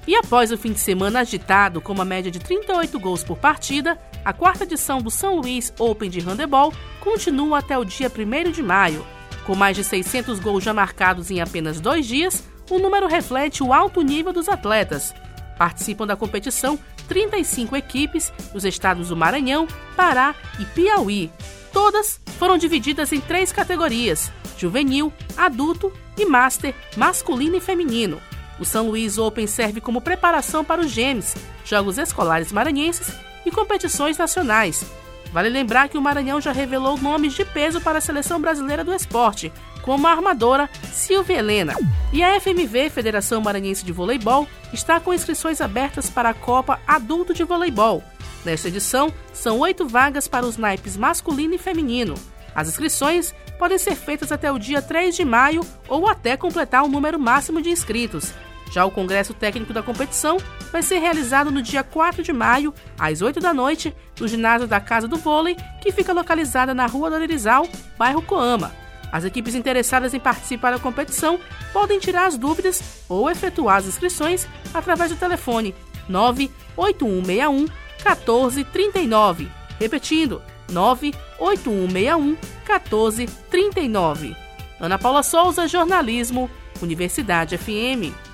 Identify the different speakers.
Speaker 1: E após o fim de semana agitado, com uma média de 38 gols por partida, a 4ª edição do São Luís Open de Handebol continua até o dia 1º de maio. Com mais de 600 gols já marcados em apenas 2 dias, o número reflete o alto nível dos atletas. Participam da competição 35 equipes dos estados do Maranhão, Pará e Piauí. Todas foram divididas em 3 categorias: juvenil, adulto e master, masculino e feminino. O São Luís Open serve como preparação para os GEMs, Jogos Escolares Maranhenses e competições nacionais. Vale lembrar que o Maranhão já revelou nomes de peso para a seleção brasileira do esporte, como a armadora Silvia Helena. E a FMV, Federação Maranhense de Voleibol, está com inscrições abertas para a Copa Adulto de Voleibol. Nesta edição, são 8 vagas para os naipes masculino e feminino. As inscrições podem ser feitas até o dia 3 de maio ou até completar o número máximo de inscritos. Já o Congresso Técnico da competição vai ser realizado no dia 4 de maio, às 8 da noite, no ginásio da Casa do Vôlei, que fica localizada na Rua do Anerizal, bairro Coama. As equipes interessadas em participar da competição podem tirar as dúvidas ou efetuar as inscrições através do telefone 98161 1439. Repetindo, 98161 1439. Ana Paula Souza, Jornalismo, Universidade FM.